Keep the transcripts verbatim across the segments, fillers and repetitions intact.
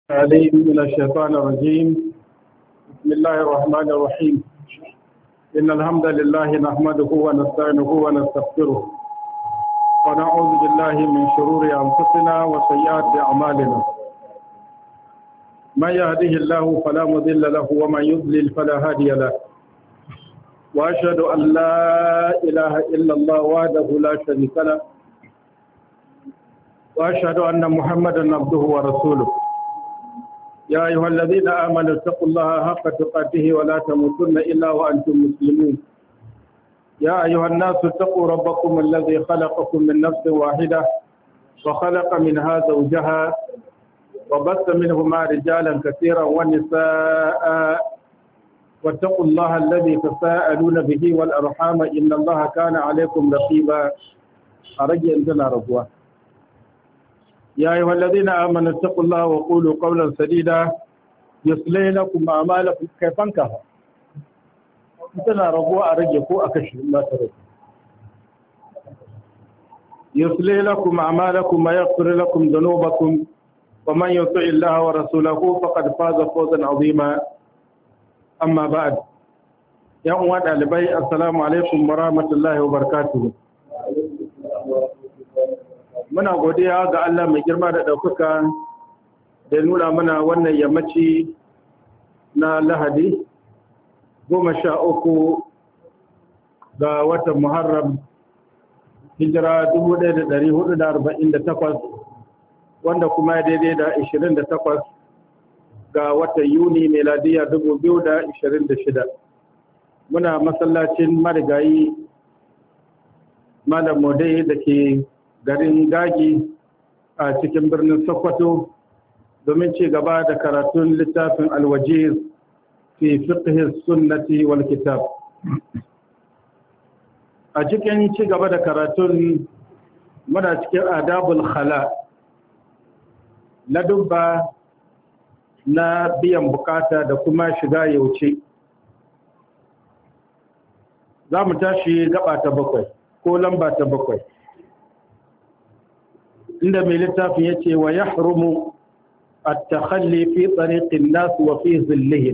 عليه من الشيطان الرجيم. بسم الله الرحمن الرحيم. إن الحمد لله نحمده ونستعينه ونستغفره ونعوذ بالله من شرور أنفسنا وسيئات أعمالنا. من يهده الله فلا مضل له ومن يضلل فلا هادي له. وأشهد أن لا إله إلا الله وحده لا شريك له وأشهد أن محمدا عبده ورسوله. يا أيها الذين آمنوا اتقوا الله حق تقاته ولا تموتن إلا وأنتم مسلمون. يا أيها الناس اتقوا ربكم الذي خلقكم من نفس واحدة وخلق منها زوجها وبث منهما رجالا كثيرا ونساء واتقوا الله الذي تساءلون به والأرحام إن الله كان عليكم رقيبا. أرجو أن تناربوا. يا أيها الذين آمنوا اتقوا الله وقولوا قولا سديدا يصلح لكم أعمالكم. كيف انكها تناربوا أرجوكوا أكشف ما تريد. يصلح لكم أعمالكم ويغفر لكم ذنوبكم ومن يطع الله ورسوله فقد فاز فوزا عظيما. أما بعد. يا أمة البي السلام عليكم ورحمة الله وبركاته. muna godiya ga Allah mai girma da ɗaukaka da nuna mana wannan yammaci na Lahadi goma sha uku ga watan Muharram hijira dubu ɗaya da ɗari hudu da arba'in da takwas wanda kuma ya daidai da ishirin da takwas ga watan Yuni meladiya dubu biyu da ishirin da shida. Muna masallacin marigayi Malam Modai da ke garin Gagi a cikin birnin Sokoto domin ci gaba da karatun littafin Al-Wajiz fi fiqh sunnati wal kitab. A cikin ci gaba da karatun muna cikin adabul khala, ladubba na biyan bukata da kuma shiga yauce. Za mu tashi gaba ta bakwai ko lamba ta bakwai, inda mai littafin ya ce wa ya harumu a takhalli fi tsariƙin nasu wa fi zillihim.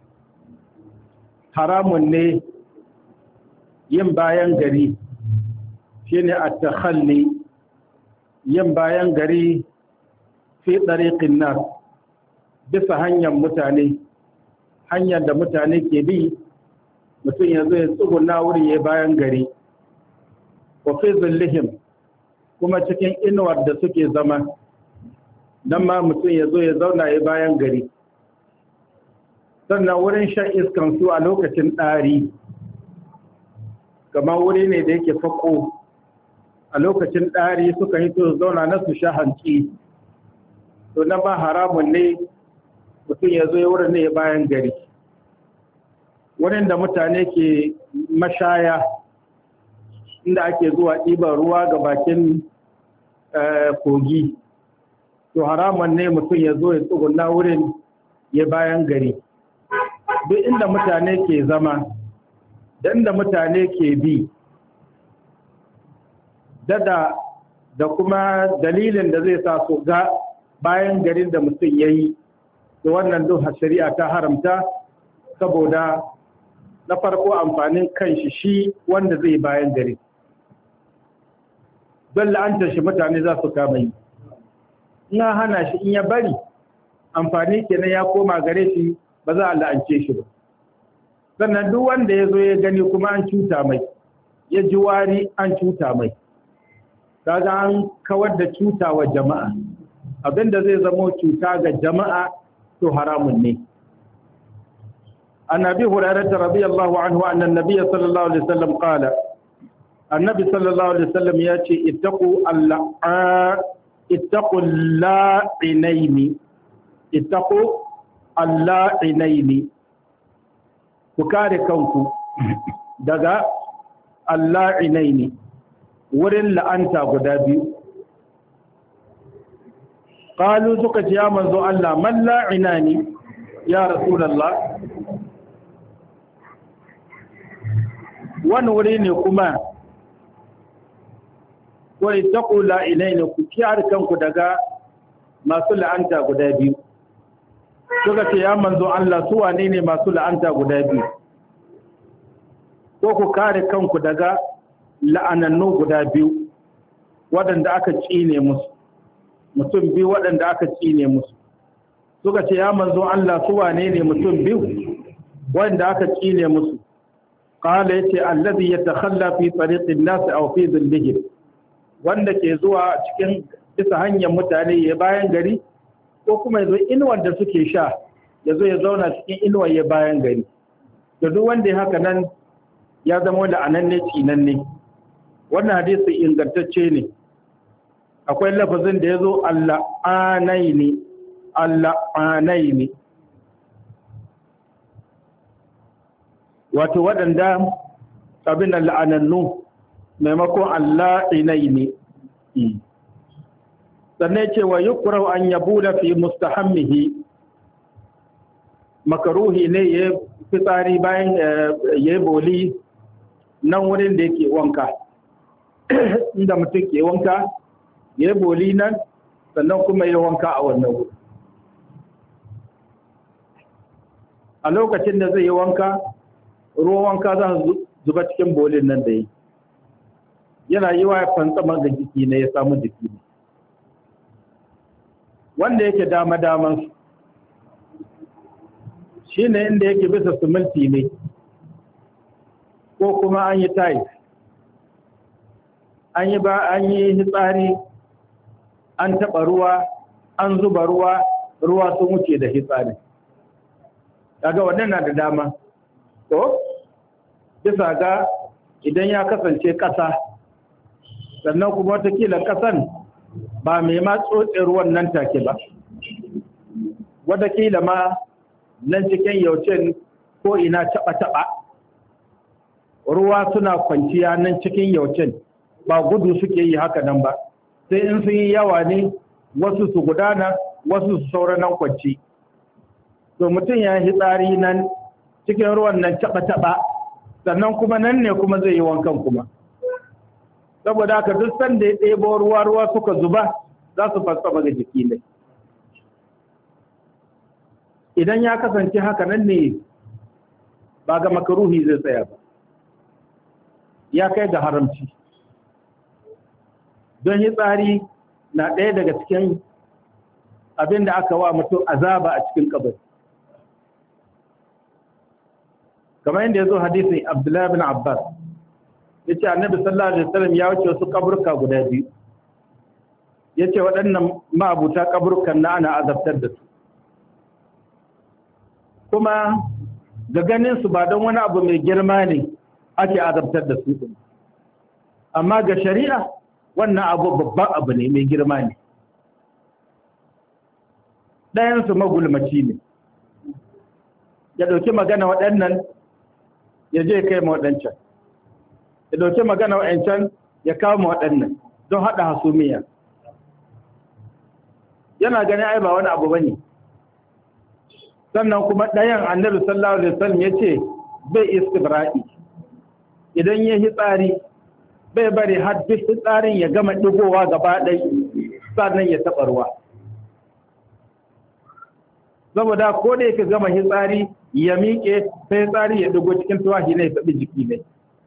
Haramun ne yin bayan gari, shi ne a takhalli yin bayan gari fi tsariƙin nasu bisa hanyar mutane, hanyar da mutane ke bi mutum ya zo ya tsuguna wuri ya bayan gari. Wa fi zillihim kuma cikin inuwar da suke zama, don ma mutum ya zo ya zauna ya bayan gari. Sannan wurin shan iskansu a lokacin ɗari, kamar wuri ne da yake fako a lokacin ɗari suka yi to zauna na su sha hanci, to na ba haramun ne mutum ya zo ya wurin ne ya bayan gari. Wurin da mutane ke mashaya, inda ake zuwa ɗiban ruwa ga bakin kogi, to haramun ne mutum ya zo ya tsuguna wurin ya bayan gari. Duk inda mutane ke zama da inda mutane ke bi, dada da kuma dalilin da zai sa su ga bayan garin da mutum ya yi, to wannan duk shari'a ta haramta, saboda na farko amfanin kanshi shi wanda zai bayan gari. Don la'antar shi mutane za su kama yi. Ina hana shi in ya bari, amfani kenan ya koma gare shi, ba za a la'ance shi ba. Sannan duk wanda ya zo ya gani kuma an cuta mai, ya ji wari an cuta mai. Kaga an kawar da cuta wa jama'a. Abinda zai zamo cuta ga jama'a to haramun ne. An Abi Hurairah radiyallahu anhu anna an-nabiy sallallahu alaihi wasallam qala, annabi sallallahu alaihi wasallam ya ce ittaqu Allah ittaqu la'inaini ittaqu alla'inaini, ku kare kanku daga alla'inaini, wurin la'anta guda biyu. Qalu suka ce ya manzo Allah, man la'inani ya rasulullah, wani wuri ne kuma wai taqu la ilaina ku kiyar kanku daga masu la'anta guda biyu. suka ce ya manzo Allah su wane ne masu la'anta guda biyu ko ku kare kanku daga la'anannu guda biyu waɗanda aka tsine musu mutum biyu waɗanda aka tsine musu suka ce ya manzo Allah su wane ne mutum biyu waɗanda aka tsine musu qala yace allazi yatakhalla fi tariqin nas aw fi dhillihim wanda ke zuwa cikin bisa hanyar mutane ya bayan gari ko kuma yazo inuwar da suke sha yazo ya zauna cikin inuwar ya bayan gari da duk wanda ya haka nan ya zama da ananne tsinanne wannan hadisi ingantacce ne akwai lafazin da yazo Allah anaini Allah anaini wato waɗanda abin la'anannu maimakon Allah inaini sannan ce wa yukrahu an yabula fi mustahammihi makaruhi ne ya fitsari bayan ya boli nan wurin da yake wanka inda mutum ke wanka ya boli nan sannan kuma ya wanka a wannan wuri a lokacin da zai yi wanka ruwan wanka za su zuba cikin bolin nan da yi yana yi wa ya fantsama ga jiki ne ya samu jiki ne wanda yake dama-daman shi ne inda yake bisa suminti ne ko kuma an yi tais an yi ba an yi hitsari an taɓa ruwa an zuba ruwa ruwa sun wuce da hitsari daga wannan na da dama to bisa ga idan ya kasance ƙasa sannan kuma watakila ƙasan ba mai ma tsotse ruwan nan take ba watakila ma nan cikin yaucin ko ina taɓa-taɓa ruwa suna kwanciya nan cikin yaucin ba gudu suke yi haka nan ba sai in sun yi yawa ne wasu su gudana wasu su saura nan kwanci to mutum ya yi tsari nan cikin ruwan nan taɓa-taɓa sannan kuma nan ne kuma zai yi wankan kuma saboda haka duk sanda ya ɗebo ruwa ruwa suka zuba za su fassama ga jiki ne idan ya kasance haka nan ne ba ga makaruhi zai tsaya ba ya kai ga haramci don yi tsari na ɗaya daga cikin abin da aka wa mutum azaba a cikin kabari kamar yadda ya zo hadisin Abdullahi bin Abbas ya ce annabi sallallahu alaihi wasallam ya wuce wasu kaburka guda biyu ya ce waɗannan ma'abuta kaburkan na ana azabtar da su kuma ga ganin su ba don wani abu mai girma ne ake azabtar da su ɗin amma ga shari'a wannan abu babban abu ne mai girma ne ɗayansu magulmaci ne ya ɗauki magana waɗannan ya je kai ma waɗancan ya ɗauki magana waɗancan ya kawo ma waɗannan don haɗa hasumiya yana gani ai ba wani abu ba ne sannan kuma ɗayan annabi sallallahu alaihi wasallam ya ce bai istibra'i idan ya hitsari bai bari har duk hitsarin ya gama ɗigowa gaba ɗai sannan ya taɓa ruwa saboda ko da yake gama hitsari ya miƙe sai hitsari ya ɗigo cikin tuwahi ne ya taɓi jiki ne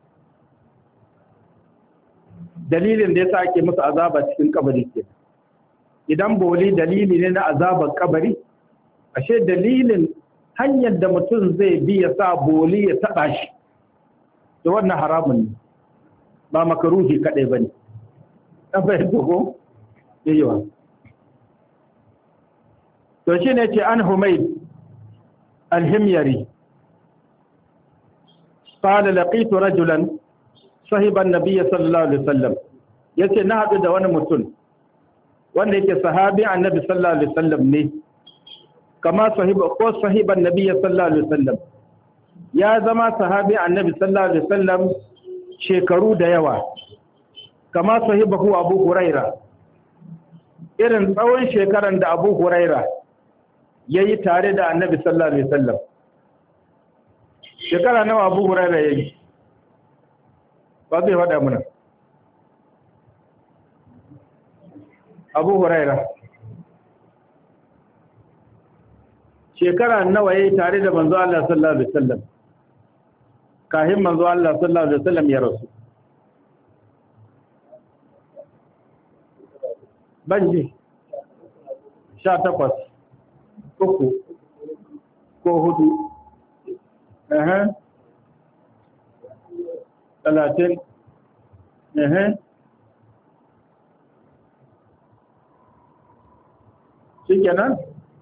dalilin da ya sa ake musu azaba cikin kabari ke idan boli dalili ne na azabar kabari ashe dalilin hanyar da mutum zai bi ya sa boli ya taɓa shi da wannan haramun ne ba makaruhi kaɗai ba ne ɗan fahimta ko yayiwa to shi ne ce an humaid alhimyari قال لقيت رجلا صاحب النبي صلى الله عليه وسلم yace na haɗu da wani mutum wanda yake sahabi annabi sallallahu alaihi wasallam ne kama sahiba ko sahiban nabi sallallahu alaihi wasallam ya zama sahabi annabi sallallahu alaihi wasallam shekaru da yawa kama sahibahu abu huraira irin tsawon shekaran da abu huraira yayi tare da annabi sallallahu alaihi wasallam shekara nawa abu huraira yayi ba zai faɗa mana abu huraira shekara nawa yayi tare da manzo Allah sallallahu alaihi wasallam kahin manzo Allah sallallahu alaihi wasallam ya rasu banji sha takwas uku ko hudu ehe talatin ehe shikenan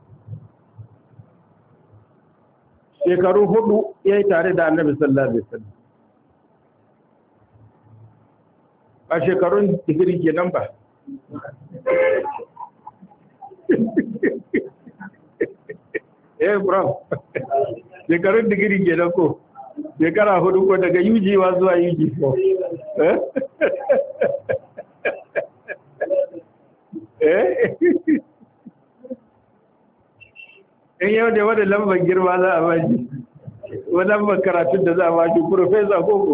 shekaru hudu ya yi tare da annabi sallallahu alaihi wasallam a shekarun digiri kenan ba eh bro shekarun digiri kenan ko shekara hudu ko daga U G wa zuwa U G ko eh eh in yau da wadda lambar girma za a bashi wadda lambar karatun da za a bashi profesa koko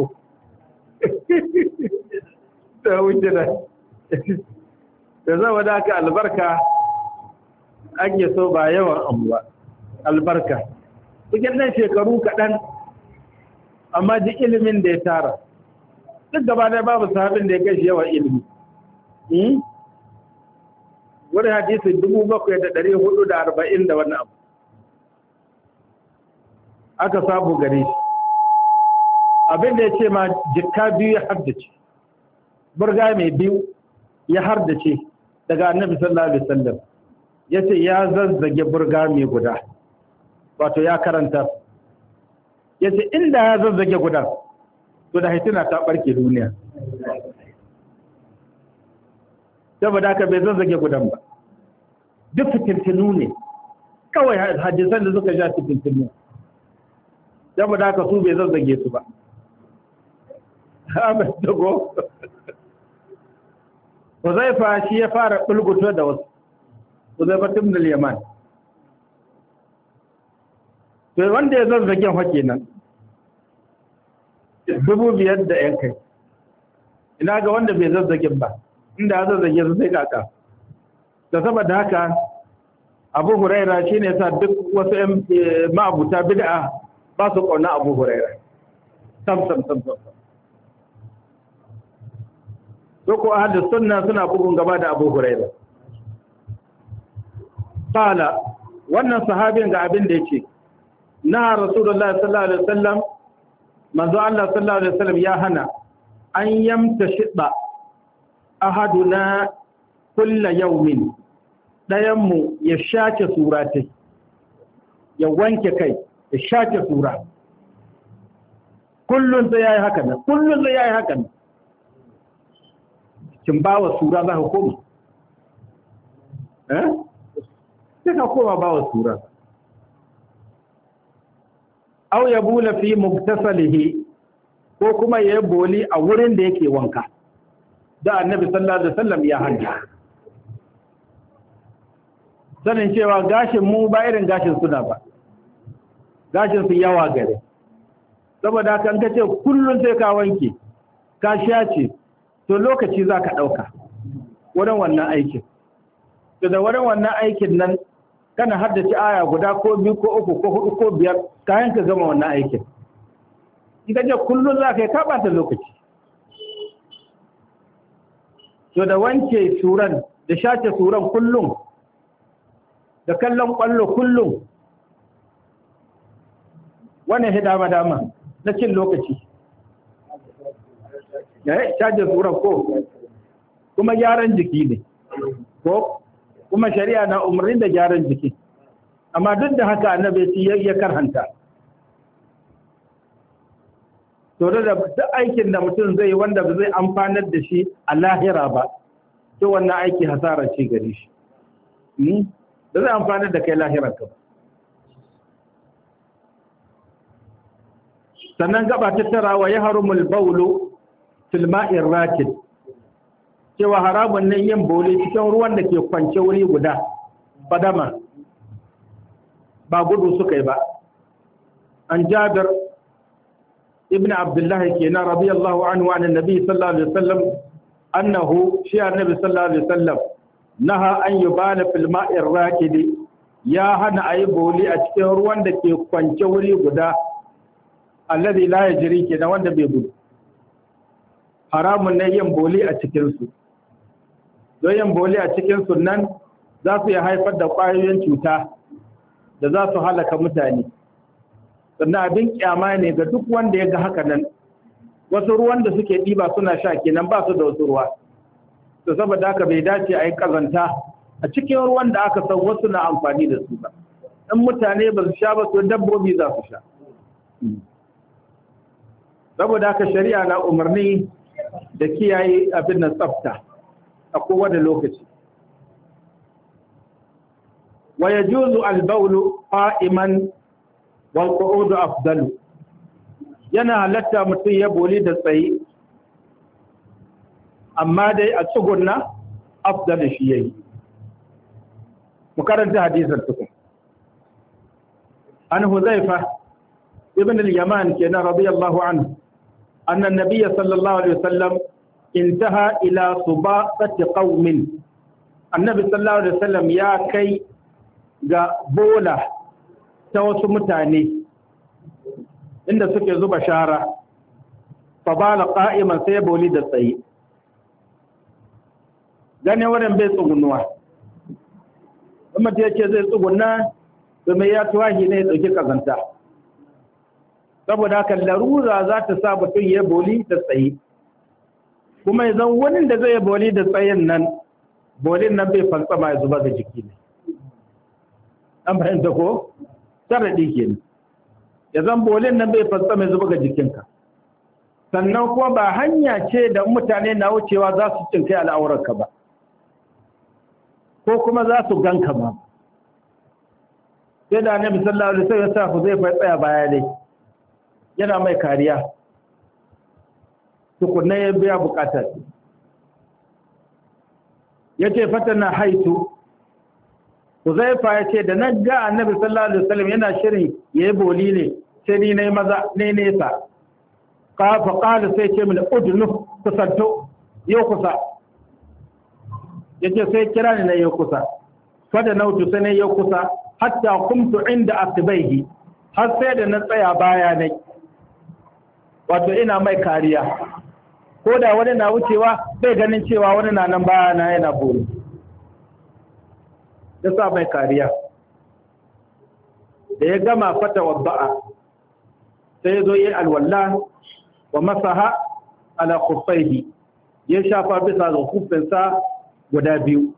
ta wuce da da za wadda aka albarka ake so ba yawan abu ba albarka cikin nan shekaru kaɗan amma duk ilimin da ya tara duk gaba da babu sahabin da ya kai shi yawan ilimi wani hadisi dubu bakwai da ɗari hudu da arba'in da wani abu aka sabu gare shi abinda ya ce ma jikka biyu ya hardace burga mai biyu ya hardace daga annabi sallallahu alaihi wasallam ya ce ya zazzage burga mai guda wato ya karanta ya ce inda ya zazzage guda to da haitina ta barke duniya saboda haka bai zazzage gudan ba duk fitintinu ne kawai hadisan da suka ja fitintinu saboda haka su bai zazzage su ba abin dago Huzaifa shi ya fara bulguto da wasu Huzaifa ibn al-Yaman to wanda ya zazzage fa kenan dubu biyar da yan kai ina ga wanda bai zazzage ba inda ya zazzage su sai kaka da saboda haka Abu Huraira shine yasa duk wasu ƴan ma'abuta bid'a ba su ƙauna Abu Huraira sam sam sam sam doko ahlus sunna suna bugun gaba da Abu Huraira qala wannan sahabin ga abin da yake na Rasulullahi sallallahu alaihi wasallam manzo Allah sallallahu alaihi wasallam ya hana an yamtashida ahaduna kullu yawmin dayan mu ya shace suratai ya wanke kai ya shace sura kullun sai yayi haka nan kullun sai yayi haka nan kin bawa sura za ka koma eh sai ka koma bawa sura aw yabula fi muktasalihi ko kuma yayi boli a wurin da yake wanka da annabi sallallahu alaihi wasallam ya hanja sanin cewa gashin mu ba irin gashin suna ba gashin su yawa gare saboda haka an kace kullun sai ka wanke ka shace to lokaci zaka dauka wurin wannan aikin to da wurin wannan aikin nan kana haddace aya guda ko biyu ko uku ko hudu ko biyar kayan ka gama wannan aikin in kaje kullun zaka yi ka bata lokaci to da wanke suran da shace suran kullun da kallon kwallo kullun wannan hidama dama na cin lokaci eh caje sura ko kuma gyaran jiki ne ko kuma shari'a na umarni da gyaran jiki amma duk da haka annabi ya ya karhanta to da duk aikin da mutum zai wanda ba zai amfanar da shi a lahira ba to wannan aiki hasara ce gare shi hmm da zai amfanar da kai lahirar ka sannan gaba ta tara wa ya harumul baulu fil ma'ir rakid cewa haramun nan yin bole cikin ruwan da ke kwance wuri guda fadama ba gudu suka yi ba an Jabir ibn Abdullah kenan radiyallahu anhu an annabi sallallahu alaihi wasallam annahu shi annabi sallallahu alaihi wasallam naha an yubala fil ma'ir rakid ya hana a yi boli a cikin ruwan da ke kwance wuri guda alladhi la yajri kenan wanda bai gudu. Haramun ne yin boli a cikinsu don yin boli a cikinsu nan za su iya haifar da ƙwayoyin cuta da za su halaka mutane. Sannan abin kyama ne ga duk wanda ya ga haka nan. Wasu ruwan da suke ɗiba suna sha kenan ba su da wasu ruwa. To saboda haka bai dace a yi ƙazanta a cikin ruwan da aka san wasu na amfani da su ba. In mutane ba su sha ba su dabbobi za su sha. Saboda haka shari'a na umarni da kiyaye abin nan tsafta a kowane lokaci. Wa yajuzu al-bawlu qa'iman wal qu'udu afdalu. Yana halatta mutum ya boli da tsaye, amma dai a tsugunna afdalu shi yayi. Mu karanta hadisin tukun. An Huzaifa ibn al-Yaman kenan radiyallahu anhu anna an-nabiy sallallahu alaihi wasallam intaha ila subaqati qaumin. Annabi sallallahu alaihi wasallam ya kai ga bola ta wasu mutane inda suke zuba shara, fa bala qa'iman sai boli da tsaye. Gane wurin bai tsugunuwa, kuma ta yake zai tsugunna domin ya tuwahi ne ya ɗauki kazanta. Saboda haka larura za ta sa mutum ya boli da tsaye, kuma idan wani da zai boli da tsayen nan, bolin nan bai fantsama ya zuba ga jiki ne. An fahimta ko? Sharaɗi ke ne. Ya zan bolin nan bai fantsama ya zuba ga jikinka. Sannan kuma ba hanya ce da mutane na wucewa za su cinkai al'aurarka ba, ko kuma za su ganka ba. Sai da Annabi sallallahu alaihi wasallam ya sa ku zai tsaya baya dai, yana mai kariya. Tukunna ya biya bukatar. Yace fatana haitu. Huzaifa ya ce da na ga Annabi sallallahu alaihi wasallam yana shirin yayi boli ne, sai ni nayi maza ne nesa. Ka fa qala sai ce min udnu kusanto yau kusa. Yace sai kira ni na yau kusa. Fada nautu sai na yau kusa hatta kumtu inda atbaihi, har sai da na tsaya baya ne. Wato ina mai kariya. Ko da wani na wucewa bai ganin cewa wani na nan baya na yana boli. Ya sa mai kariya. Da ya gama fata wadda'a sai ya zo yi alwalla wa masaha ala khuffaihi, ya shafa bisa ga khuffinsa guda biyu.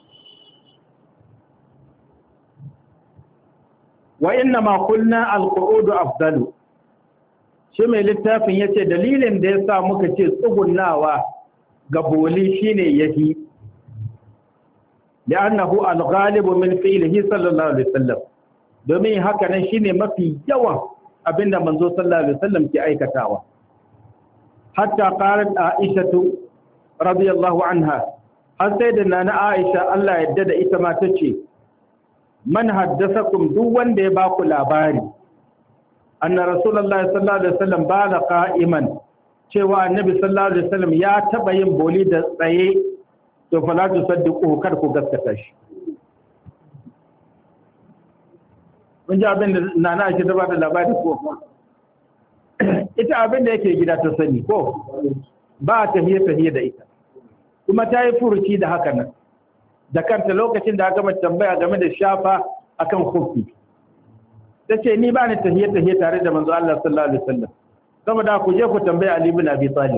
Wa inna ma kulna al-qu'udu afdalu. Shi mai littafin yace dalilin da yasa muka ce tsugunnawa ga boli shine yahi, li'annahu al-ghalibu min fi'lihi sallallahu alaihi wasallam. Domin haka nan shine mafi yawan abinda manzo sallallahu alaihi wasallam ke aikatawa. Hatta qalat Aisha radiyallahu anha, har sai da nana Aisha Allah ya yarda da ita ma tace, man haddathakum duk wanda ya ba ku labari anna rasulullahi sallallahu alaihi wasallam bala qa'iman, cewa annabi sallallahu alaihi wasallam ya taba yin boli da tsaye, to fala tusaddiqu kar ku gaskata shi. Mun ji abin da nana ake da ba da labari ko ita abin da yake gida ta sani ko ba ta hiye tahiye da ita, kuma ta yi furuci da haka nan da kanta lokacin da aka gama tambaya game da shafa akan khuffi. Tace ni ba ni tahiye tahiye tare da manzo Allah sallallahu alaihi wasallam, saboda ku je ku tambaya Ali ibn Abi Talib.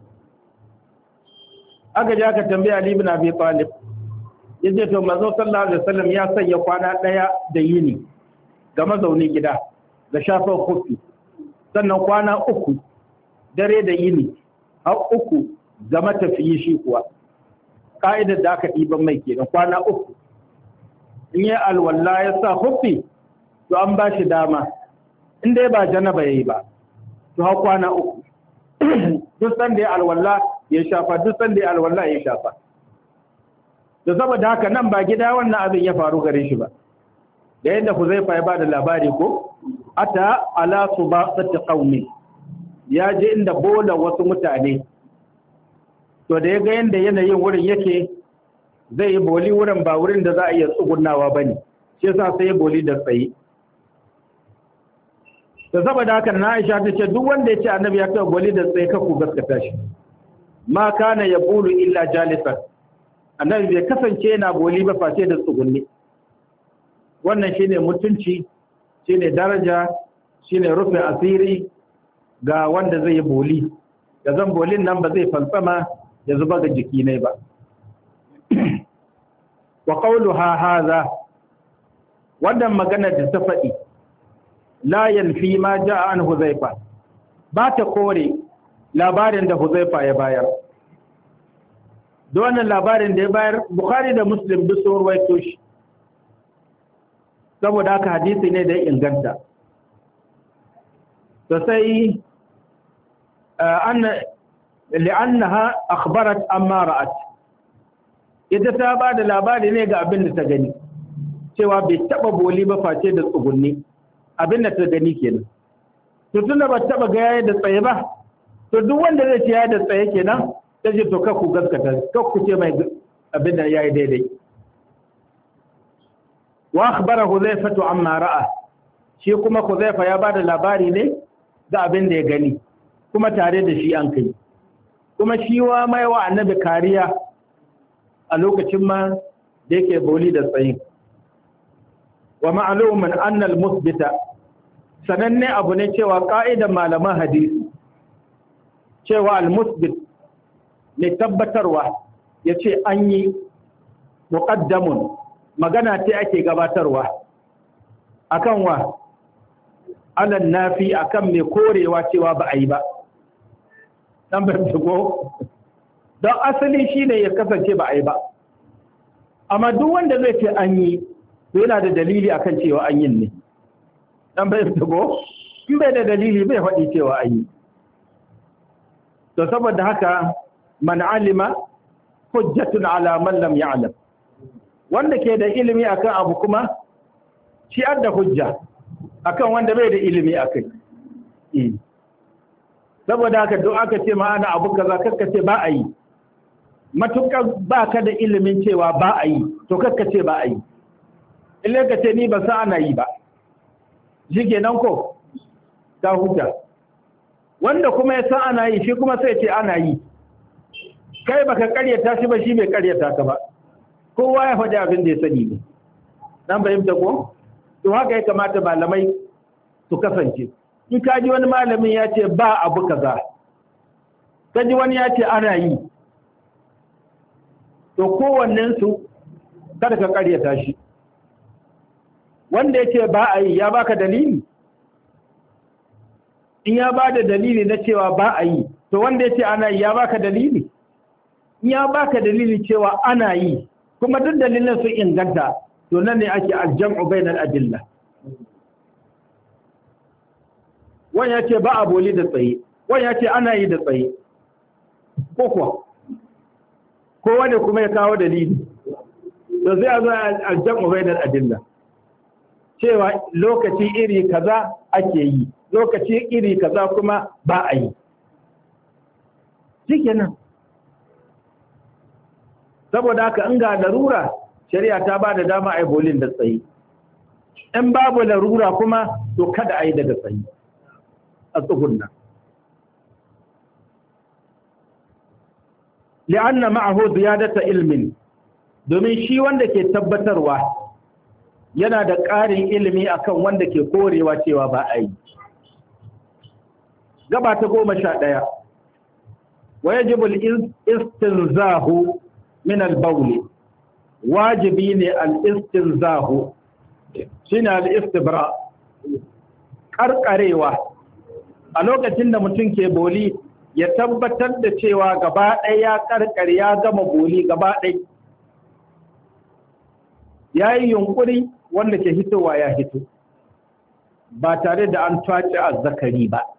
Aka je aka tambaya Ali ibn Abi Talib, yace to manzo sallallahu alaihi wasallam ya sanya kwana daya da yini ga mazauni gida da shafan khuffi, sannan kwana uku dare da yini har uku ga matafiyi shi kuwa. Ka'idar da aka ɗiban mai kenan kwana uku. In yi alwala ya sa khuffi, to an ba shi dama, in dai ba janaba yayi ba, to har kwana uku. Duk sanda ya alwala ya shafa, duk sanda ya alwala ya shafa. To saboda haka nan ba gida wannan abin ya faru gare shi ba. Da yadda Huzaifa ya ba da labari ko, ata ala subaqati qaumi, ya je inda bola wasu mutane. To da ya ga yadda yanayin wurin yake, zai yi boli wurin ba wurin da za a iya tsugunawa ba ne, shi yasa sai boli da tsaye. Da saboda haka na Aisha ta ce duk wanda ya ce annabi ya taɓa boli da tsaye ka ku gaskata shi. Ma kana yabulu illa jalisan. Annabi bai kasance yana boli ba face da tsugunni. Wannan shine mutunci, shine daraja, shine rufe asiri ga wanda zai yi boli. Da zan bolin nan ba zai fantsama ya zuba ga jiki ne ba. Wa qawluha hadha, wannan magana da ta faɗi la yanfi ma jaa an Huzaifa, ba ta kore labarin da Huzaifa ya bayar. Da wannan labarin da ya bayar Bukhari da Muslim duk sun rawaito shi, saboda haka hadisi ne da ya inganta. To sai an li'annaha akhbarat amma ra'at, ita ta ba da labari ne ga abin da ta gani, cewa bai taba boli ba face da tsugunni, abin da ta gani kenan. To tunda ba taba ga yayi da tsaye ba, to duk wanda zai ce yayi da tsaye kenan, ta ce to kakku gaskata, kakku ce mai abin da yayi daidai. Wa akhbara Huzaifatu amma ra'a, shi kuma Huzaifa ya ba da labari ne ga abin da ya gani, kuma tare da shi an kai. Kuma shi wa mai wa annabi kariya a lokacin ma da yake boli da tsayi. Wa ma'lumun anna al-musbita, sananne abu ne cewa ka'idan malaman hadisi cewa al-musbit ne tabbatarwa yace an yi muqaddamun, magana ce ake gabatarwa akan wa alan nafi, akan mai korewa cewa ba a yi ba. Dan bar shigo don asali shine ya kasance ba a yi ba, amma duk wanda zai ce an yi to yana da dalili akan cewa an yin ne. Dan bai shigo in bai da dalili bai faɗi cewa an yi. To saboda haka man alima hujjatun ala man lam ya'lam, wanda ke da ilimi akan abu kuma shi adda hujja akan wanda bai da ilimi akai. Saboda haka duk aka ce ma ana abu kaza kakka ce ba a yi, matukar ba ka da ilimin cewa ba a yi to kakka ce ba a yi. Ile ka ce ni ba sa ana yi ba, shi kenan ko ta hujja. Wanda kuma ya san ana yi shi kuma sai ce ana yi, kai baka karyata shi ba, shi bai karyata ka ba, kowa ya faɗi abin da ya sani ne. Dan fahimta ko? To haka ya kamata malamai su kasance. In ka ji wani malamin ya ce ba abu kaza, ka ji wani ya ce ana yi, to kowannensu kada ka karyata shi. Wanda ya ce ba a yi ya baka dalili? In ya ba da dalili na cewa ba a yi, to wanda ya ce ana yi ya baka dalili? In ya baka dalili cewa ana yi, kuma duk dalilin sun inganta, to nan ne ake aljam'u bainal adilla. Wani ya ce ba a boli da tsaye, wani ya ce ana yi da tsaye, ko kuwa ko wani kuma ya kawo dalili, to zai a zo aljam'u bainal adilla, cewa lokaci iri kaza ake yi, lokaci iri kaza kuma ba a yi. Shikenan. Saboda haka in ga larura, shari'a ta ba da dama a yi bolin da tsaye. In babu larura kuma to kada a yi daga tsaye a tsugunna. Li'anna ma'ahu ziyadata ilmin, domin shi wanda ke tabbatarwa yana da ƙarin ilimi akan wanda ke korewa cewa ba a yi. Gaba ta goma sha ɗaya, wa yajibu al-istinzahu min al-bawl, wajibi ne al-istinzahu shine al-istibra, karkarewa a lokacin da mutum ke boli ya tabbatar da cewa gaba ɗaya ya karkare, ya gama boli gaba ɗaya, yayi yunkuri wanda ke hitowa ya hito ba tare da an tace azzakari ba,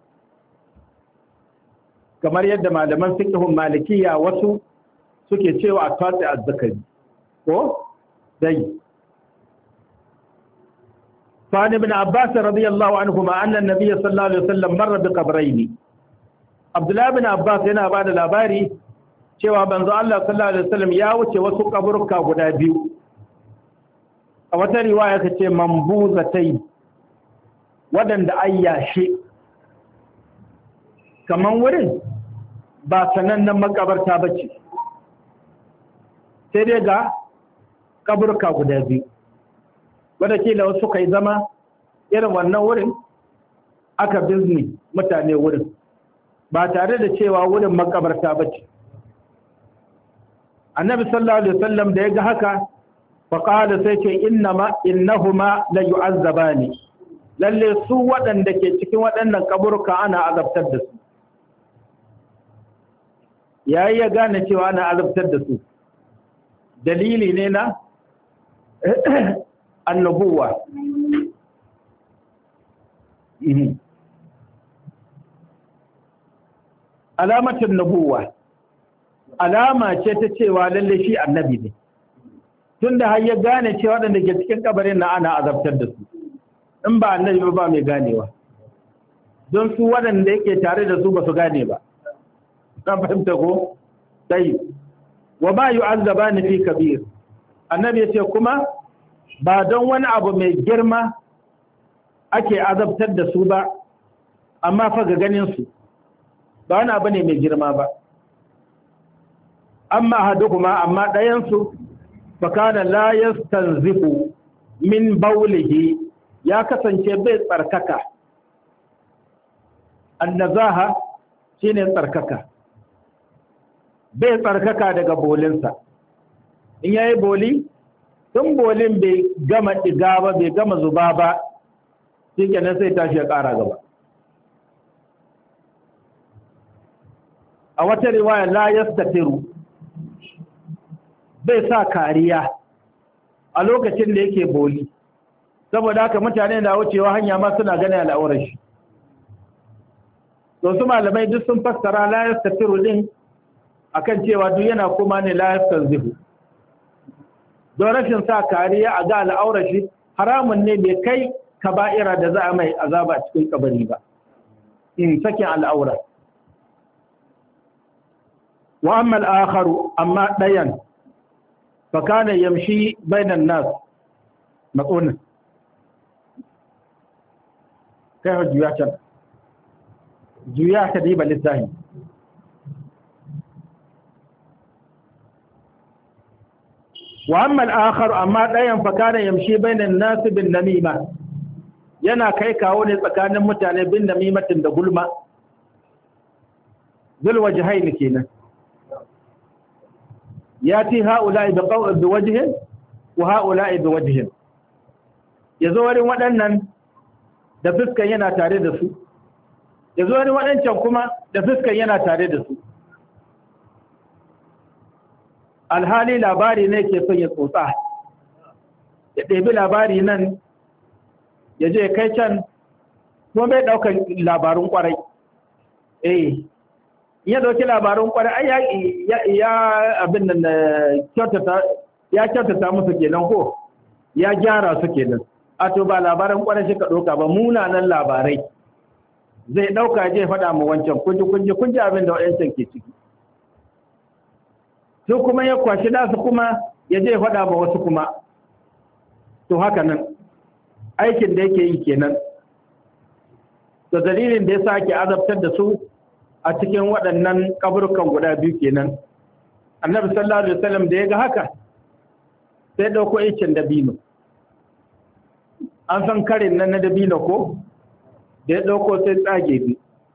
kamar yadda malaman fiqhun malikiya wasu suke cewa a tace azzakari ko dai. فعن ابن عباس رضي الله عنهما أن النبي صلى الله عليه وسلم مر بقبرين. عبد الله بن عباس yana ba da labari cewa banzo Allah sallallahu alaihi wasallam ya wuce wasu kaburka guda biyu. a wata riwaya ka ce mambuzatai waɗanda an yashe kaman wurin ba sanannen makabarta ba ce sai dai ga kaburka guda biyu wadda kila wasu kai zama irin wannan wurin aka bizni mutane wurin ba tare da cewa wurin makabarta ba ce annabi sallallahu alaihi wasallam da ya ga haka faƙada sai ce innama innahuma la yu'azzabani lalle su waɗanda ke cikin waɗannan kaburka ana azabtar da su yayi ya gane cewa ana azabtar da su dalili ne na annubuwa alamatin nubuwa alama ce ta cewa lalle shi annabi ne tunda har ya gane cewa waɗanda ke cikin kabarin na ana azabtar da su in ba annabi ba mai ganewa don su waɗanda yake tare da su ba su gane ba kan fahimta ko sai wa ba yu'azzabani fi kabir annabi yace kuma ba don wani abu mai girma ake azabtar da su ba amma fa ga ganin su ba wani abu ne mai girma ba amma hadukuma amma ɗayan su fakana la yastanzifu min baulihi ya kasance bai tsarkaka annazaha shine tsarkaka bai tsarkaka daga bolinsa in yayi boli tun bolin bai gama diga ba bai gama zuba ba shikenan sai tashi ya ƙara gaba a wata riwaya la yastatiru bai sa kariya a lokacin da yake boli saboda haka mutane na wucewa hanya ma suna gane al'aurar shi to su malamai duk sun fassara la yastatiru din akan cewa duk yana kuma ne la yastanzihu don rashin sa kariya a ga al'aurar shi haramun ne bai kai kaba'ira da za a mai azaba a cikin kabari ba in sakin al'aura wa amma al'akharu amma dayan fa kana yamshi bainan nas matsunin kai ha juya can juya ta diba lissahi wa amma al-akhar amma dayan fa kana yamshi bainan nas bin namima yana kai kawo ne tsakanin mutane bin namimatin da gulma zul wajhain kenan yati haula'i bi qawl bi wajhin wa haula'i bi wajhin yazo wurin waɗannan da fuskan yana tare da su yazo wurin waɗancan kuma da fuskan yana tare da su alhali labari ne ke son ya tsotsa ya ɗebi labari nan ya je kai can kuma bai ɗaukar labarun ƙwarai eh ya ɗauki labarun ƙwarai ya ya abin nan kyautata ya kyautata musu kenan ko ya gyara su kenan a to ba labaran ƙwarai shi ka ɗauka ba munanan labarai zai ɗauka je faɗa mu wancan kunji kunji kunji abin da waɗancan ke ciki su kuma ya kwashi nasu kuma ya je faɗa ba wasu kuma to haka nan aikin da yake yi kenan da dalilin da ya sa ake azabtar da su a cikin waɗannan kaburkan guda biyu kenan annabi sallallahu alaihi wasallam da ya ga haka sai ɗauko aikin dabino an san karin nan na dabino ko da ya ɗauko sai tsage bi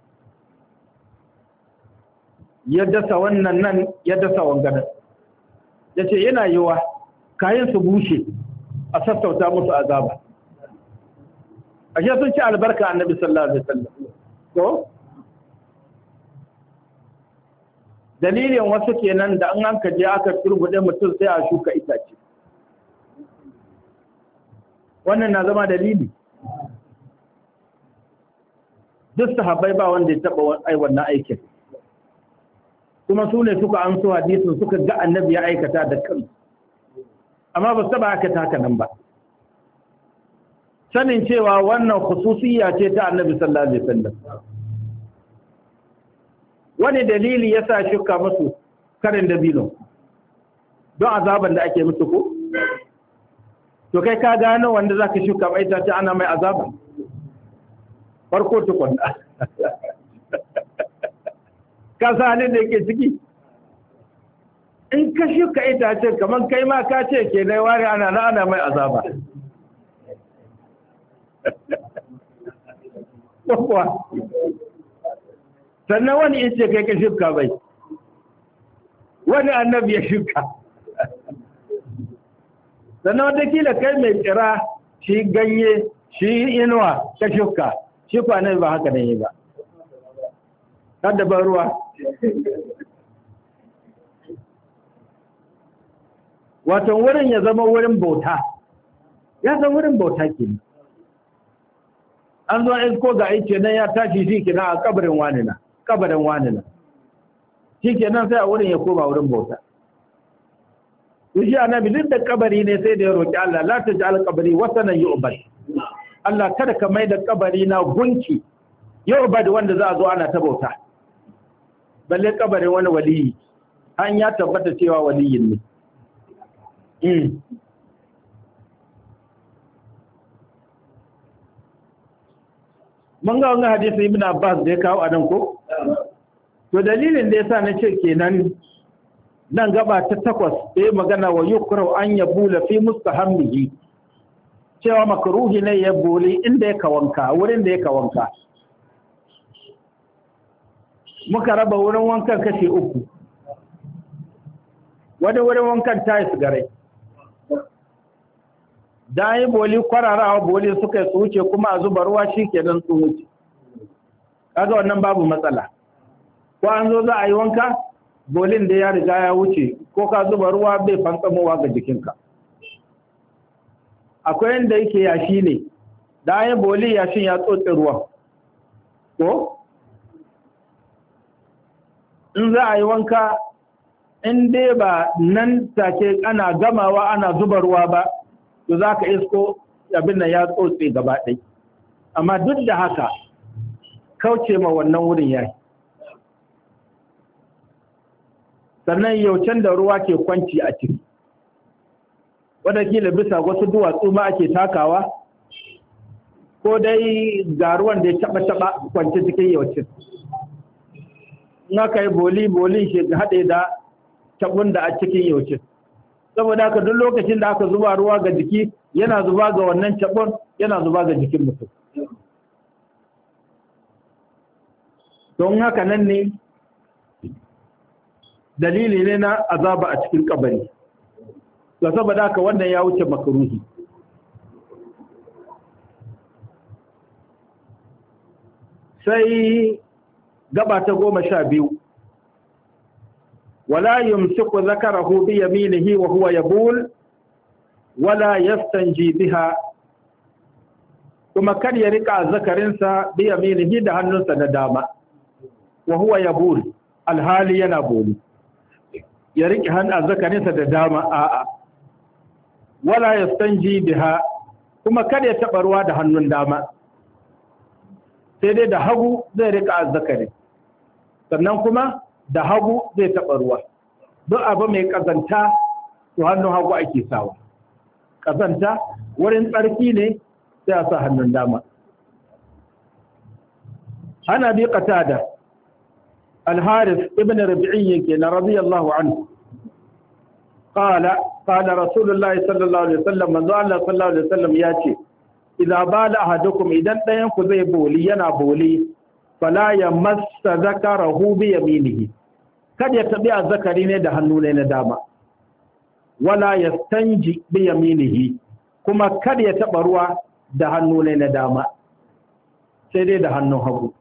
ya dasa wannan nan ya dasa wanganan ya ce yana yiwa kayan su bushe a sassauta musu azaba ashe sun ci albarka annabi sallallahu alaihi wasallam ko dalilin wasu kenan da an hanka je aka turbude mutum sai a shuka itace wannan na zama dalili duk sahabbai ba wanda ya taba ai wannan aikin kuma su ne suka an so hadisin suka ga annabi ya aikata da kansu amma ba su taba aka taka nan ba sanin cewa wannan khususiyya ce ta annabi sallallahu alaihi wasallam wani dalili yasa shuka musu karin dabino don azaban da ake musu ko to kai ka gano wanda zaka shuka mai itace ana mai azaba farko tukun ka sani da yake ciki in ka shuka itace kamar kai ma ka ce ke nai ware ana na ana mai azaba sannan wani ya ce kai ka shuka bai wani annabi ya shuka sannan watakila kai mai tsira shi ganye shi inuwa ka shuka shi kwanan ba haka nan yi ba kada ban ruwa wato wurin ya zama wurin bauta ya zama wurin bauta ke an zo in ko ga aice nan ya tashi shi kina a kabarin wani na kabarin wani na shi kenan sai a wurin ya koma wurin bauta shi annabi duk da kabari ne sai da ya roki Allah la taj'al qabri wasanan yu'bad Allah kada ka mai da kabari na gunki yu'bad wanda za a zo ana ta bauta balle kabarin wani waliyi an ya tabbata cewa waliyin ne mm mun ga wannan hadisi Ibn Abbas da ya kawo a nan ko to dalilin da yasa nace kenan nan gaba ta takwas sai magana wa yukrahu an yabula fi mustahammihi cewa makruhi ne ya boli inda ya kawanka wurin da ya kawanka muka raba wurin wankan kashi uku wanda wurin wankan ta yi sigare da yi boli kwararawa boli suka yi wuce kuma a zuba ruwa shi kenan sun wuce kaga wannan babu matsala ko an zo za a yi wanka bolin da ya riga ya wuce ko ka zuba ruwa bai fantsamowa ga jikinka akwai yadda yake yashi ne da ya boli yashin ya tsotse ruwa ko in za a yi wanka in dai ba nan take ana gamawa ana zuba ruwa ba to za ka isko abin da ya tsotse gaba ɗai amma duk da haka kauce ma wannan wurin yayi sannan yaucen da ruwa ke kwanci a ciki wadakila bisa wasu duwatsu ma ake takawa ko dai ga ruwan da ya taba-taba kwanci cikin yaucin in aka yi boli-boli shi haɗe da tabun da a cikin yaucin saboda haka duk lokacin da aka zuba ruwa ga jiki yana zuba ga wannan tabun yana zuba ga jikin mutum don haka nan ne dalili ne na azaba a cikin kabari to saboda haka wannan ya wuce makruhi sai gaba ta goma sha biyu wala yumsiku zakarahu bi yaminihi wa huwa yabul wala yastanji biha kuma kar ya rika zakarinsa bi yaminihi da hannunsa na dama wa huwa yabul alhali yana boli ya riƙe hannun zakarinsa da dama a'a wala yastanji biha kuma kada ya taɓa ruwa da hannun dama sai dai da hagu zai riƙa azzakari sannan kuma da hagu zai taɓa ruwa duk abu mai ƙazanta to hannun hagu ake sawa ƙazanta wurin tsarki ne sai a sa hannun dama ana bi qatada الحارث ابن ربيعي كان رضي الله عنه قال قال رسول الله صلى الله عليه وسلم من الله صلى الله عليه وسلم ياتي إذا بال أحدكم إذا دينكو زي بولي ينا بولي فلا يمس ذكره بيمينه kad ya tabi azzakari ne da hannu ne na dama wala yastanji bi yaminihi kuma kad ya taba ruwa da hannu ne na dama sai dai da hannun hagu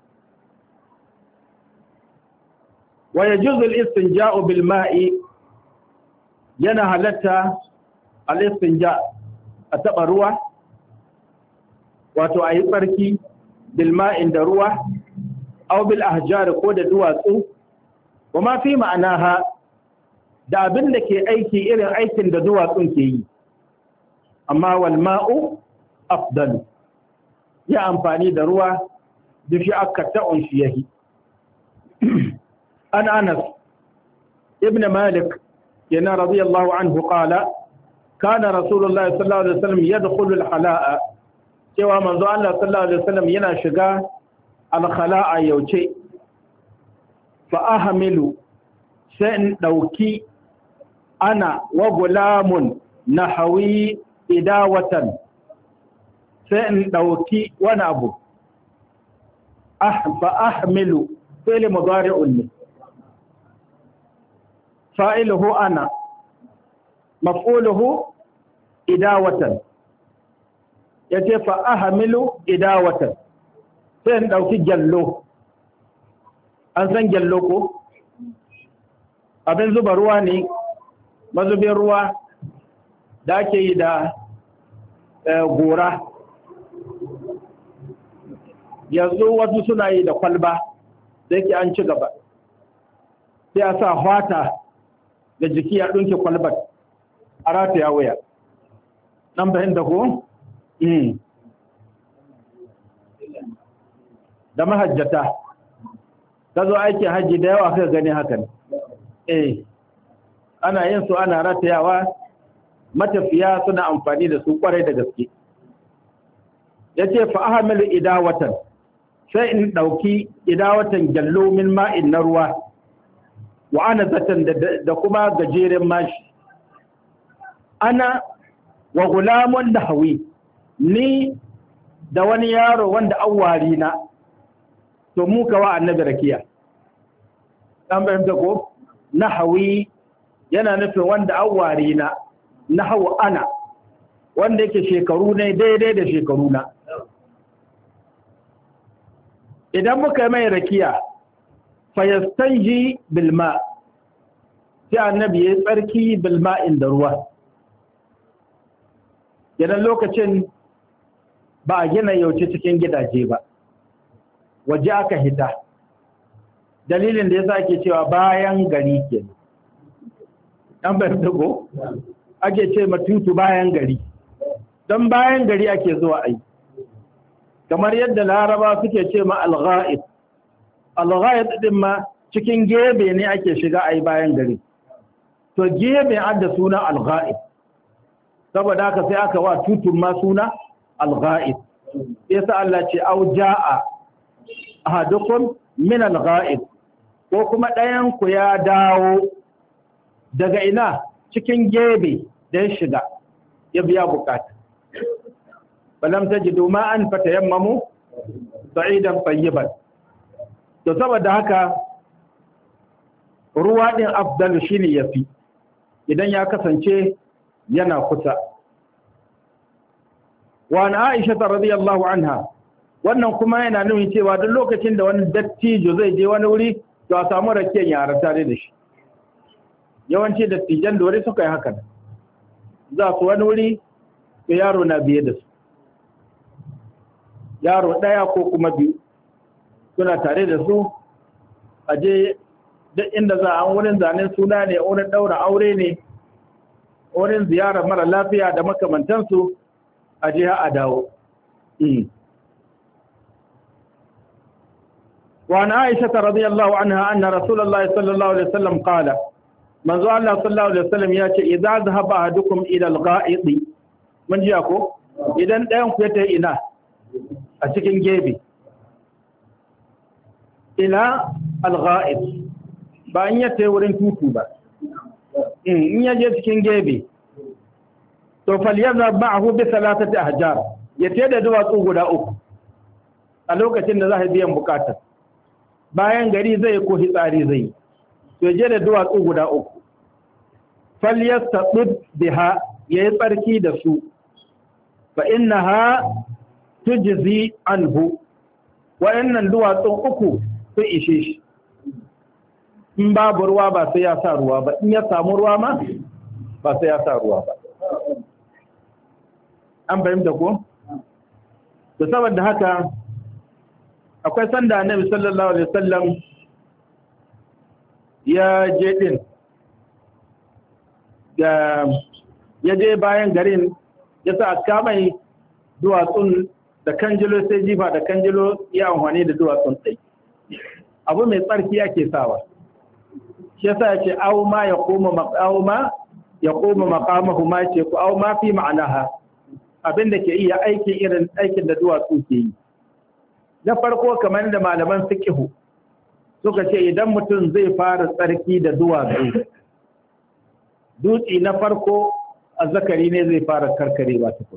wa yajuzu al-istinja'u bil ma'i yana halatta al-istinja a taba ruwa wato ayi tsarki bil ma'in da ruwa aw bil ahjar ko da duwatsu kuma fi ma'anaha da abin da ke aiki irin aikin da duwatsun ke yi amma wal ma'u afdalu ya amfani da ruwa dushi aka ta'un shi yahi an Anas ibn Malik yana radiyallahu anhu qala kana rasulullahi sallallahu alaihi wasallam yadkhulu al-khala'a cewa manzo Allah sallallahu alaihi wasallam yana shiga al-khala'a yauce fa ahmilu sai in dauki ana wa gulamun nahawi idawatan sai in dauki wani abu ah fa ahmilu fi'l mudari'un ne fa'iluhu ana maf'uluhu idawatan yace fa ahmilu idawatan sai in dauki jallo an san jallo ko abin zuba ruwa ne mazubin ruwa da ake yi da gora yanzu wasu suna yi da kwalba da yake an ci gaba sai a sa hwata da jiki ya ɗunke kwalbar a rataya wuya nan bayan da ko? da mahajjata ta zo aikin hajji da yawa kai gani hakan eh ana yin su ana ratayawa matafiya suna amfani da su kwarai da gaske yace fa ahmilu idawatan sai in dauki idawatan jallo min ma'in na ruwa wa ana zatan da kuma gajeren mashi ana wa gulamun nahwi ni da wani yaro wanda awwari na to mu kawa annabi rakiya dan bayan da ko nahwi yana nufin wanda awwari na nahwu ana wanda yake shekaru ne daidai da shekaru na idan muka mai rakiya fayastanji bilma sai annabi ya tsarki bilma inda ruwa idan lokacin ba a gina yauce cikin gidaje ba waje aka hita dalilin da yasa ake cewa bayan gari ke an bar dago ake ce matutu bayan gari don bayan gari ake zuwa ai kamar yadda laraba suke ce ma al-ghaib al-ghaib din ma cikin gebe ne ake shiga ai bayan gari to gebe an da suna al-ghaib saboda haka sai aka wa tutun ma suna al-ghaib yasa Allah ce au jaa ahadukum min al-ghaib ko kuma ɗayan ku ya dawo daga ina cikin gebe da ya shiga ya biya bukata balam tajidu ma'an fatayammamu sa'idan tayyiban to saboda haka ruwa din afdal shine yafi idan ya kasance yana kusa wa an Aisha radhiyallahu anha wannan kuma yana nuni cewa duk lokacin da wani dattijo zai je wani wuri to a samu rakiyar yara tare da shi yawanci dattijan dore suka yi haka za su wani wuri to yaro na biye da su yaro ɗaya ko kuma biyu suna tare da su a je duk inda za a wurin zanen suna ne wurin ɗaura aure ne wurin ziyarar mara lafiya da makamantansu a je a dawo وعن عائشة رضي الله عنها أن رسول الله صلى الله عليه وسلم قال من ذو الله صلى الله عليه وسلم يأتي إذا ذهب أحدكم إلى الغائط من جاءكم إذن لا ينقيت إنا أتكين جيبي إلى الغائط بأن يتورين توتوبا إن يجي تكين جيبي فليذهب معه بثلاثة أحجار يتيد دوا تغدا أكو ألوكة النزاهي بيان بكاتا bayan gari zai ko hitsari zai to je da duwatsu guda uku falyastaqid biha yayi tsarki da su fa innaha tujzi anhu wayannan duwatsun uku su ishe shi in babu ruwa ba sai ya sa ruwa ba in ya samu ruwa ma ba sai ya sa ruwa ba an bayyana ko to saboda haka akwai sanda annabi sallallahu alaihi wasallam ya je din da ya je bayan garin ya sa aka mai duwatsun da kanjilo sai jifa da kanjilo ya amfani da duwatsun tsaye abu mai tsarki ake sawa shi yasa ya ce aw ma yaqumu maqaw ma ya koma maqamahu ma ce ku au ma fi ma'anaha abinda ke iya aikin irin aikin da duwatsu ke yi. Na farko kamar da malaman fiqhu suka ce idan mutum zai fara tsarki da duwatsu, dutse na farko azzakari ne zai fara karkarewa tukun.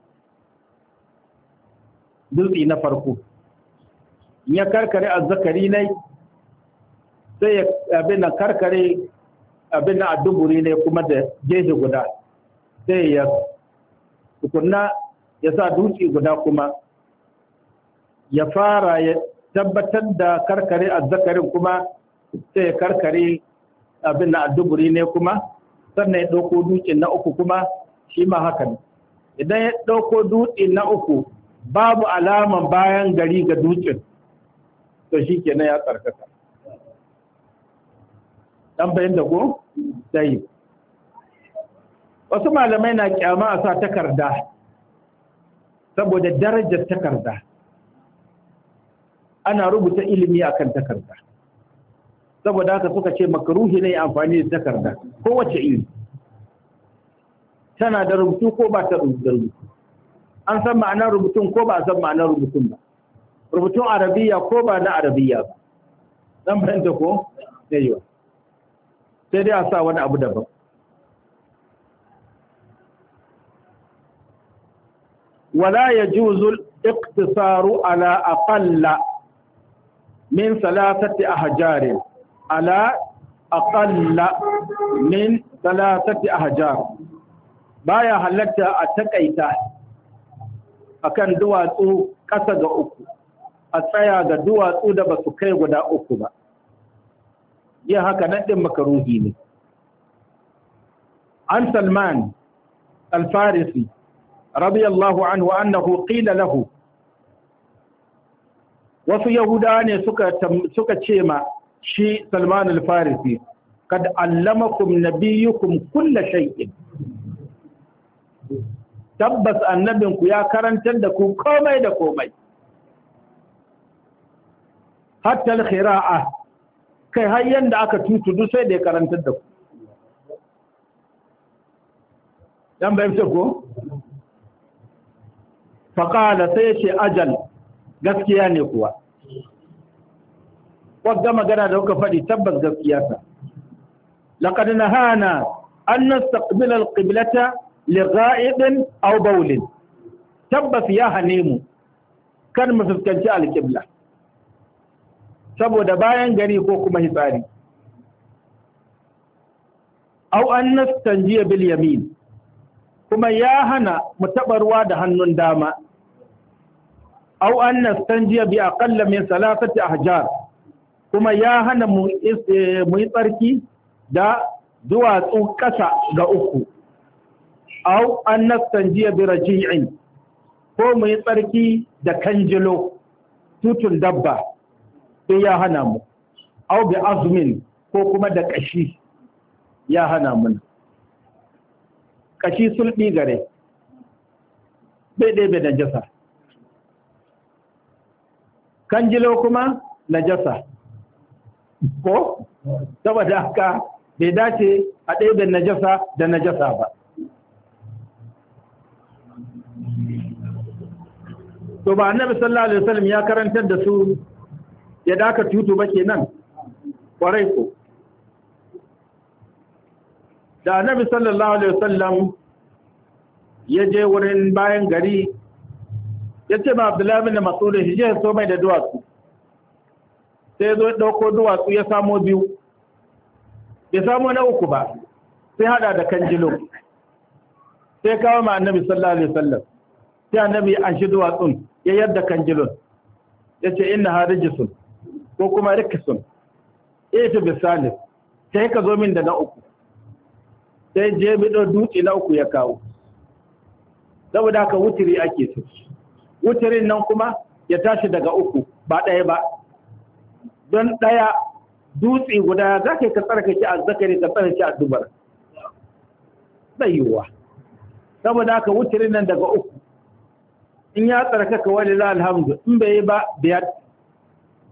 Dutse na farko ya karkare azzakari ne sai ya abin karkare abin a duburi ne kuma da gehe guda sai ya tukunna ya sa dutse guda kuma ya fara ya tabbatar da karkare azzakarin kuma sai ya karkare abin a duburi ne kuma sannan ya ɗauko dutse na uku kuma shi ma haka ne. Idan ya ɗauko dutse na uku babu alaman bayan gari ga dutsen to shi kenan ya tsarkaka. Dan bayan da ko sai wasu malamai na kyama a sa takarda saboda darajar takarda, ana rubuta ilimi akan takarda, saboda haka suka ce makaruhi ne amfani da takarda kowace iri, tana da rubutu ko ba ta rubutu, an san ma'anar rubutun ko ba a san ma'anar rubutun ba, rubutun arabiya ko ba na arabiya ba. Dan bayan da ko yayi sai dai a sa wani abu daban. Wala yajuzu al-iqtisaru ala aqalla min salasati ahjar ala aqalla min salasati ahjar, baya halatta a takaita akan duwatsu ƙasa ga uku, a tsaya ga duwatsu da basu kai guda uku ba. yin haka nan ɗin makaruhi ne. An Salman al-Farisi radiyallahu anhu annahu qila lahu, wasu Yahudawa ne suka suka ce ma shi Salman al-Farisi, kad allamakum nabiyyukum kulla shay'in, tabbas annabinku ya karantar da ku komai da komai, hatta al-khira'a, kai har yanda aka tutudu sai da ya karantar da ku. Dan bayan ce ko? Faƙala sai ya ce ajal, gaskiya ne kuwa. Wadda magana da kuka faɗi tabbas gaskiya ta. Laqad nahana an nastaqbila al-qiblata li gha'idin aw bawlin. Tabbas ya hane mu kan mu fuskanci al-qibla saboda bayan gari ko kuma hitsari. Aw an nastanjiya bil yamin, kuma ya hana mu taɓa ruwa da hannun dama. Au an nastanjiya bi aqalla min salasati ahjar, kuma ya hana mu yi tsarki da duwatsu ƙasa ga uku. Au an nastanjiya bi raji'in, ko mu yi tsarki da kanjilo, tutun dabba, sai ya hana mu. Au bi azmin, ko kuma da ƙashi, ya hana mu. Kashi sulɓi gare, bai ɗaya najasa. Kanjilo kuma najasa. Ko? Saboda haka bai dace a ɗaya da najasa da najasa ba. To ba annabi sallallahu alaihi wasallam ya karantar da su ya daka tutu ba kenan? Kwarai ko. Da annabi sallallahu alaihi wasallam ya je wurin bayan gari, ya ce ma Abdullahi bin Mas'ud shi je so mai da duwatsu, sai zo dauko duwatsu ya samo biyu, bai samo na uku ba, sai hada da kanjilo, sai kawo ma annabi sallallahu alaihi wasallam, sai annabi an shi duwatsun ya yadda kanjilon, ya ce inna harijisun ko kuma rikisun, ya ce bisalis, sai ka zo min da na uku. Sai je bido dutse na uku ya kawo, saboda haka wutiri ake so. Wutirin nan kuma ya tashi daga uku ba ɗaya ba, don ɗaya dutse guda za ka yi ka tsarkake a zakari ka tsarkake a dubar tsayuwa. Saboda haka wutirin nan daga uku, in ya tsarkaka wani la alhamdu, in bai yi ba biyar,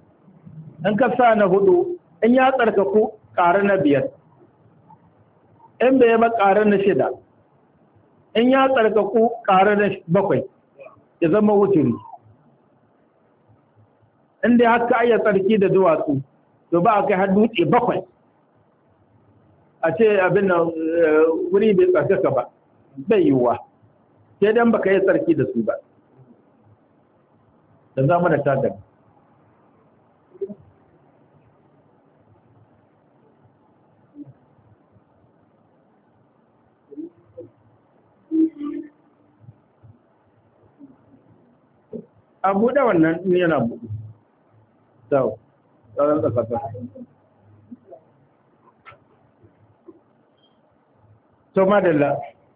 in ka sa na hudu, in ya tsarkaku ƙara na biyar. in bai ba ƙara na shida, in ya tsarkaku ƙara na bakwai ya zama wuturi. Inda haka iya tsarki da duwatsu to ba a kai har dutse bakwai a ce abin nan wuri bai tsarkaka ba, bai yiwuwa sai dan baka yi tsarki da su ba. Da zama da tagar a buɗe wannan yana buɗe sau tsaron tsakasa. to madalla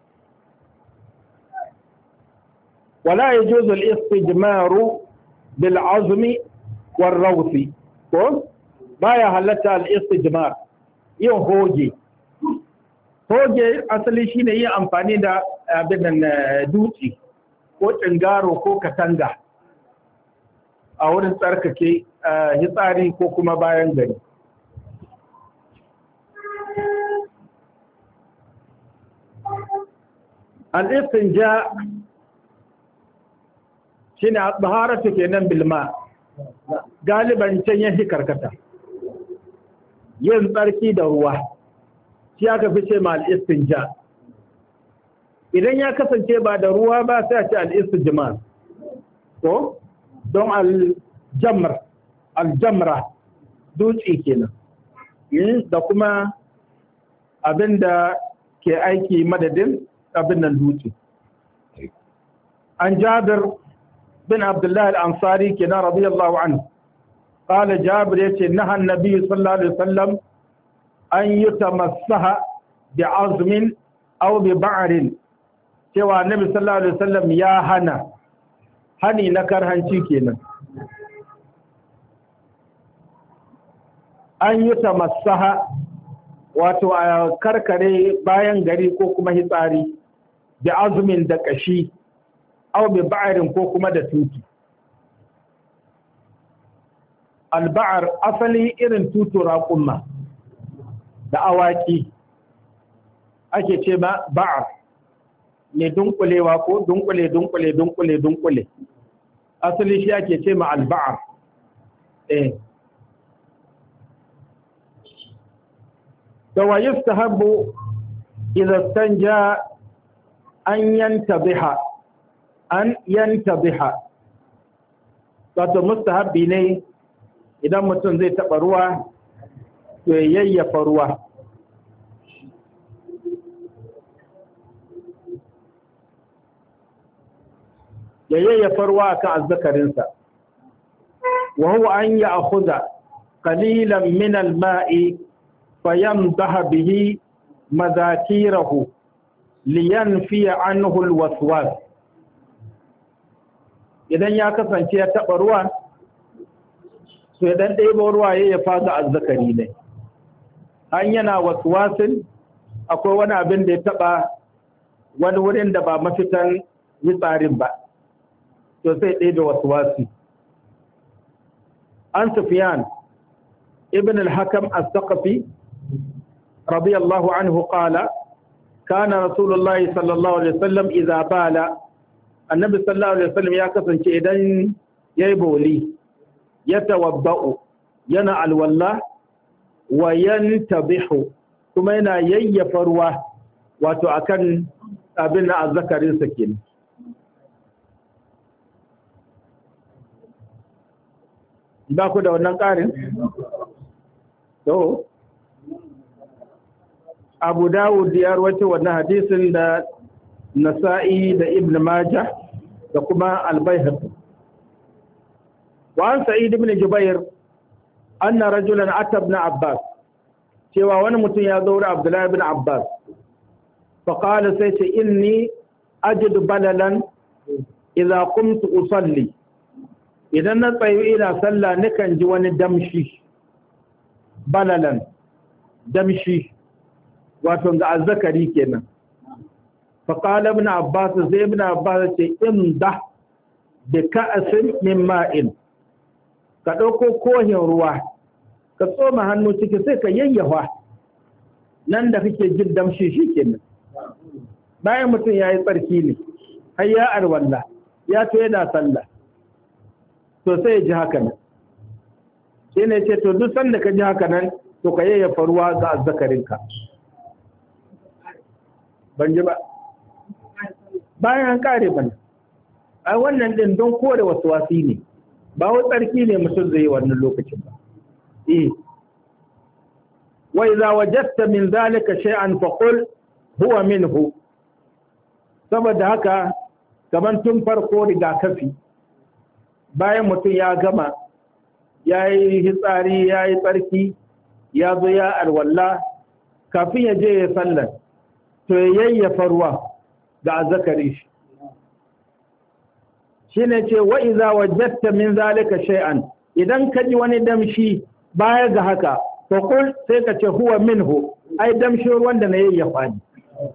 wala yajuzu al-istijmaru bil azmi war rawsi ko baya halatta al-istijmar yin hoge. Hoge asali shine yin amfani da abin dutse ko tsingaro ko katanga a wurin tsarkake hitsari ko kuma bayan gari. Al-istinja shine taharatu kenan bilma, galiban can yake karkata yin tsarki da ruwa shi aka fi ce ma al-istinja. Idan ya kasance ba da ruwa ba sai a ce al-istijmar ko don al-jamr al-jamra dutse kenan da kuma abinda ke aiki madadin abin nan dutse. An Jabir bin Abdullah al-Ansari kenan radiyallahu anhu qala Jabir yace naha an-nabi sallallahu alaihi wasallam an yutamassaha bi azmin aw bi ba'rin, cewa annabi sallallahu alaihi wasallam ya hana hani na karhanci kenan an yutamassaha wato a karkare bayan gari ko kuma hitsari da azumin da kashi aw bi ba'rin ko kuma da tutu. Al-ba'r asali irin tutu raqumma da awaki ake ce ma ba'r ne, dunkulewa ko dunkule dunkule dunkule dunkule asali shi ake ce ma al-ba'r. eh to wa yustahabbu idza istanja an yantabiha an yantabiha wato mustahabbi ne idan mutum zai taba ruwa to ya yayyafa ruwa. ya yayyafa ruwa akan azzakarinsa wa huwa an ya'khudha qalilan min al-ma'i fayamdaha bihi madakirahu liyanfi anhu al-waswas. idan ya kasance ya taba ruwa to idan ɗebo ruwa ya faga azzakari ne, an yana waswasin akwai wani abin da ya taba wani wurin da ba mafitan tsarin ba, to sai ɗebe waswasi. An Sufyan ibn al-Hakam as-Saqafi radiyallahu anhu qala kana Rasulullah sallallahu alaihi wasallam idza bala, annabi sallallahu alaihi wasallam ya kasance idan yayi boli ya tawabba'u yana alwalla wa yantabihu kuma yana yayyafa ruwa wato akan abin da azzakarin sa kenan. ba ku da wannan ƙarin? to Abu Dawud ya rawaito wannan hadisin da Nasa'i da Ibn Majah da kuma Al-Baihaqi. Wa an Sa'id ibn Jubair anna rajulan ata ibn Abbas, cewa wani mutum ya zo da Abdullah ibn Abbas fa qala sai ce inni ajidu balalan idza qumtu usalli, idan na tsayi ina sallah nakan ji wani damshi. Balalan damshi wato ga azzakari kenan. fa qala ibn Abbas, zai ibn Abbas ce imda bi ka'sin min ma'in, ka dauko kohin ruwa ka tsoma hannu ciki sai ka yayyafa nan da kake jin damshi shi kenan bayan mutum ya yi tsarki ne har ya arwalla ya to yana sallah to sai ya ji haka nan shi ne ce to duk sanda ka ji haka nan to ka yayyafa ruwa ga azzakarinka ban ji ba bayan an kare bane ai wannan din don kore wasu wasi ne ba wai tsarki ne mutum zai yi wannan lokacin ba eh wa idza wajadta min zalika shay'an faqul huwa minhu saboda haka kaman tun farko rigakafi bayan mutum ya gama yayi hitsari yayi tsarki ya zo ya alwala kafin ya je ya sallar to ya yayyafa ruwa ga azzakari shi shine ce wa iza wajadta min zalika shay'an idan ka ji wani damshi baya ga haka to kul sai ka ce huwa minhu ai damshi ruwan da na yayyafa ne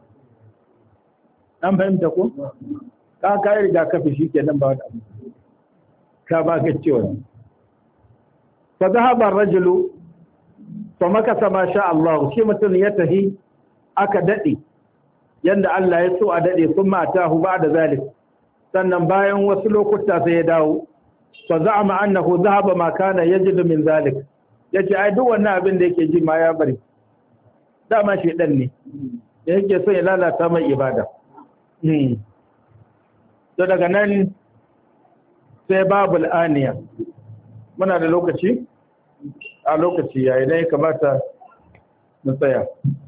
an fahimta ko ka kai riga kafi shikenan ba wani abu ka ba ga cewa fa dhahaba ar-rajulu fa makasa ma sha Allah shi mutum ya tahi aka dade yanda Allah ya so a dade kuma atahu ba'da zalik sannan bayan wasu lokuta sai ya dawo fa za'ama annahu dhahaba ma kana yajidu min zalik yace ai duk wannan abin da yake ji ma ya bari dama shedan ne da yake so ya lalata mai ibada hmm to daga nan sai babul aniya muna da lokaci a lokaci yayi ne kamata mu tsaya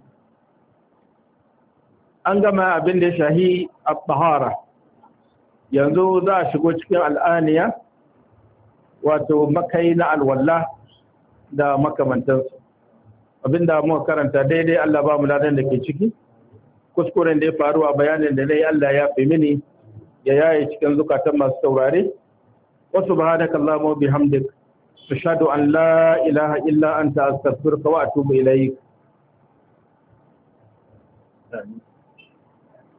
an gama abin da ya shahi at-tahara yanzu za a shigo cikin al'aniya wato makai na alwalla da makamantansu abinda muka karanta daidai Allah ba mu ladan da ke ciki kuskuren da ya faru a bayanin da nayi Allah ya fi mini ya yaye cikin zukatan masu saurare wa subhanaka allahumma bihamdik ashhadu an la ilaha illa anta astaghfiruka wa atubu ilayk